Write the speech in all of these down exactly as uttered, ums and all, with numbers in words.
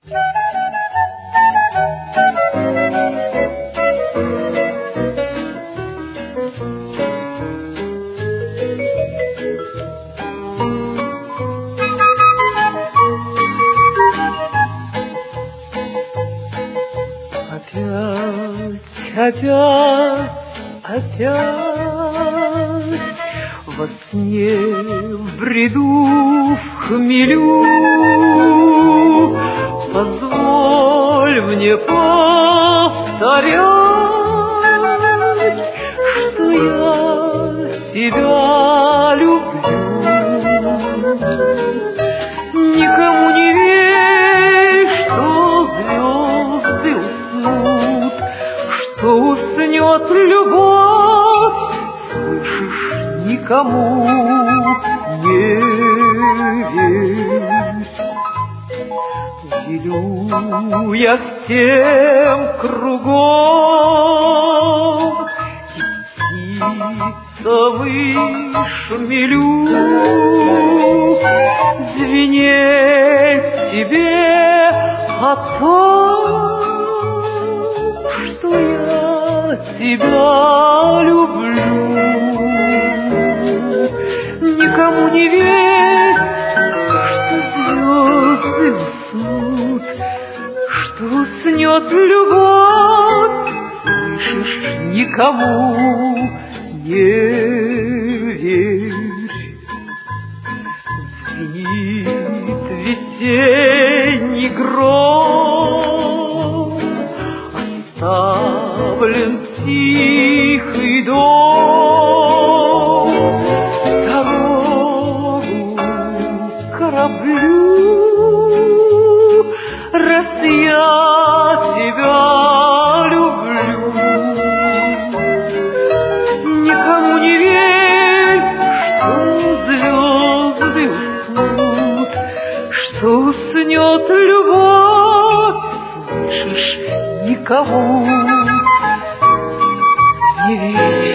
Опять, опять во сне, в бреду, в хмелю, позволь мне повторять, что я тебя люблю. Никому не верь, что звезды уснут, что уснет любовь, слышишь, никому не верь. Велю я всем кругом и птицам шмелю звенеть тебе о том, что я тебя люблю. Никому не верь, что звезды уснут, что уснет любовь, слышишь, никому не верь. Звенит весенний гром, оставлен тихий дом, дорогу кораблю, раз я тебя люблю. Никому не верь, что звезды уснут, что уснет любовь, слышишь, никому не верь.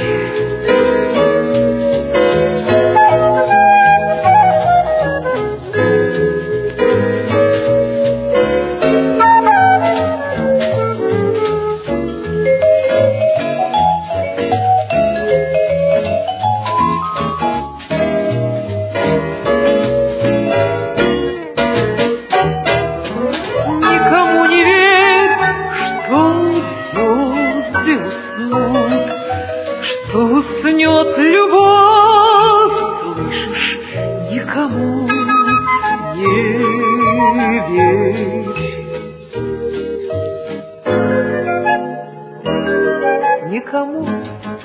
Что уснет любовь, слышишь, никому не верь. Никому